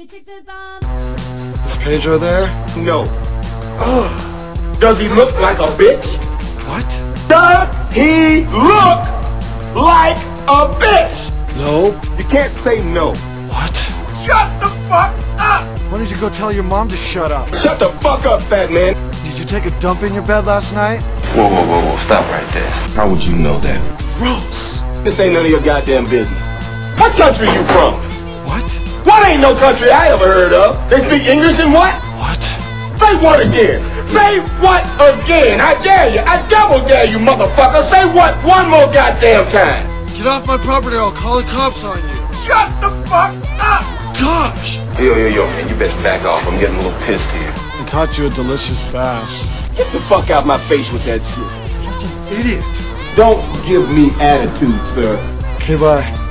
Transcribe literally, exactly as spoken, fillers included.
Is Pedro there? No. Does he look like a bitch? What? Does he look like a bitch? No. You can't say no. What? Shut the fuck up! Why don't you go tell your mom to shut up? Shut the fuck up, fat man. Did you take a dump in your bed last night? Whoa, whoa, whoa, whoa, stop right there. How would you know that? Gross. This ain't none of your goddamn business. What country you from? What? What ain't no country I ever heard of? They speak English and what? What? Say what again? Say what again? I dare you. I double dare you, motherfucker. Say what one more goddamn time. Get off my property or I'll call the cops on you. Shut the fuck up! Gosh! Yo, yo, yo, man, you best back off. I'm getting a little pissed here. I caught you a delicious bass. Get the fuck out my face with that shit. Such an idiot. Don't give me attitude, sir. Okay, bye.